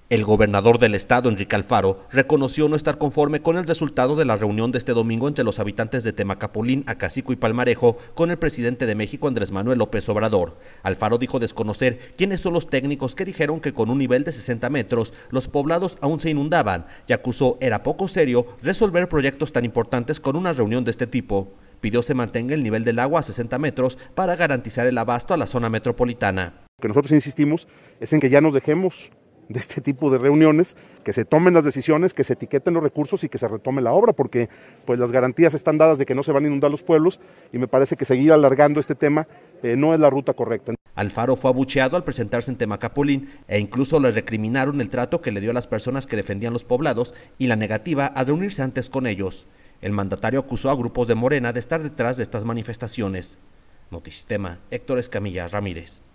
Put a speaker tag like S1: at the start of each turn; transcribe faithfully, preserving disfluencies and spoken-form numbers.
S1: El gobernador del estado, Enrique Alfaro, reconoció no estar conforme con el resultado de la reunión de este domingo entre los habitantes de Temacapulín, Acacico y Palmarejo con el presidente de México, Andrés Manuel López Obrador. Alfaro dijo desconocer quiénes son los técnicos que dijeron que con un nivel de sesenta metros los poblados aún se inundaban y acusó era poco serio resolver proyectos tan importantes con una reunión de este tipo. Pidió se mantenga el nivel del agua a sesenta metros para garantizar el abasto a la zona metropolitana.
S2: Lo que nosotros insistimos es en que ya nos dejemos de este tipo de reuniones, que se tomen las decisiones, que se etiqueten los recursos y que se retome la obra, porque pues las garantías están dadas de que no se van a inundar los pueblos y me parece que seguir alargando este tema eh, no es la ruta correcta.
S1: Alfaro fue abucheado al presentarse en Temacapulín e incluso le recriminaron el trato que le dio a las personas que defendían los poblados y la negativa a reunirse antes con ellos. El mandatario acusó a grupos de Morena de estar detrás de estas manifestaciones. Notisistema, Héctor Escamilla Ramírez.